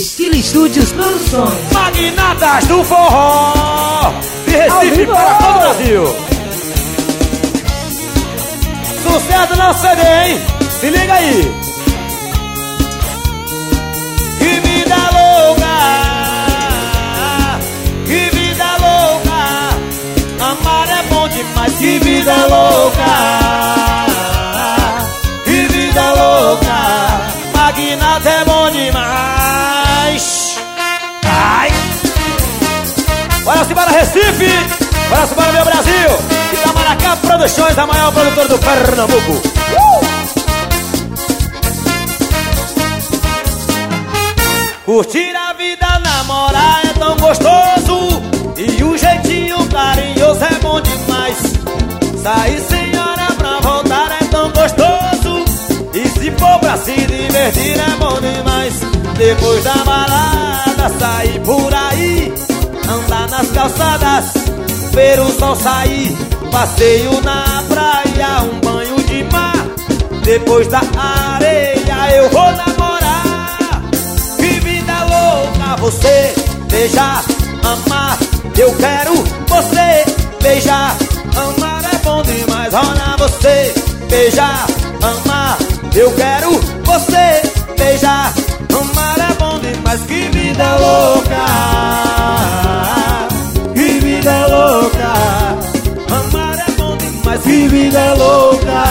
Estilo Estúdios Produções. Magnatas do Forró de Recife para todo o Brasil. Sucesso no CD, hein? Se liga aí. Que vida louca, que vida louca, amar é bom demais. Que vida louca, que vida louca, Magnata é bom demais. Ai. Bora se para Recife, bora se para meu Brasil. Itamaracá Produções, a maior produtora do Pernambuco. Curtir a vida, namorar é tão gostoso, e o jeitinho carinhoso é bom demais. Sair sem hora pra voltar é tão gostoso, e se for pra se divertir é bom demais. Depois da balada, sair por aí, andar nas calçadas, ver o sol sair, passeio na praia, um banho de mar. Depois da areia eu vou namorar. Que vida louca, você beijar, amar, eu quero você beijar, amar é bom demais. Olha, você beijar, amar, eu quero você beijar, amar é bom demais. Que vida louca, que vida louca, amar é bom demais. Que vida louca,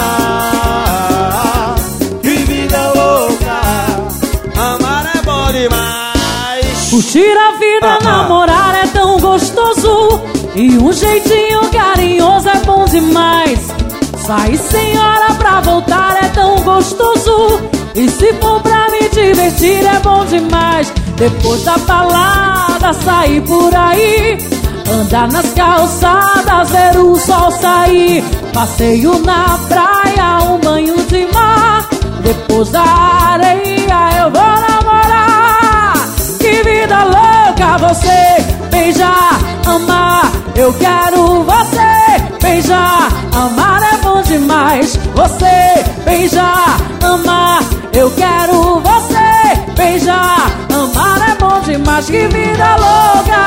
que vida louca, amar é bom demais. Curtir a vida, namorar é tão gostoso, e um jeitinho carinhoso é bom demais. Sair sem hora pra voltar é tão gostoso, e se for pra me divertir é bom demais. Depois da balada, sair por aí, andar nas calçadas, ver o sol sair, passeio na praia, um banho de mar. Depois da areia eu vou namorar. Que vida louca, você beijar, amar, eu quero você beijar, amar é bom demais. Você beijar, amar, eu quero você beijar, amar é bom demais. Que vida louca,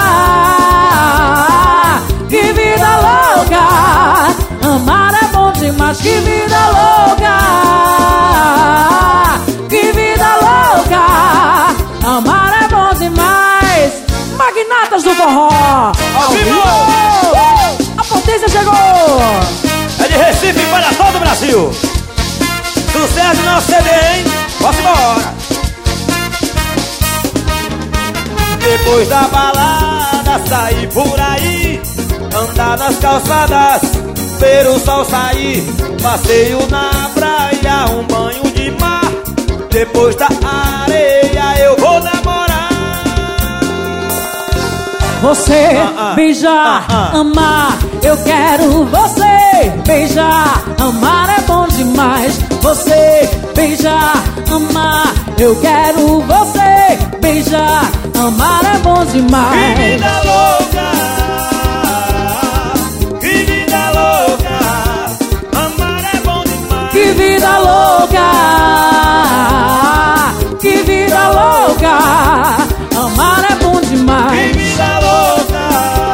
que vida louca, amar é bom demais. Que vida louca, que vida louca, amar é bom demais. Magnatas do Forró Ao vivo! A potência chegou! É de Recife para todo o Brasil. Sucesso no CD, hein? Posso embora. Depois da balada, sair por aí, andar nas calçadas, ver o sol sair, passeio na praia, um banho de mar. Depois da areia eu vou namorar. Você beijar, amar, eu quero você beijar, amar é bom demais. Você beijar, amar, eu quero você beijar, amar é bom demais. Que vida louca, que vida louca, amar é bom demais. Que vida louca, que vida louca, amar é bom demais. Que vida louca,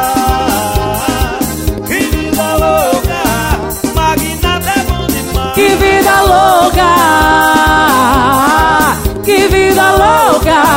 que vida louca, Magnata é bom demais. Que vida louca, que vida louca,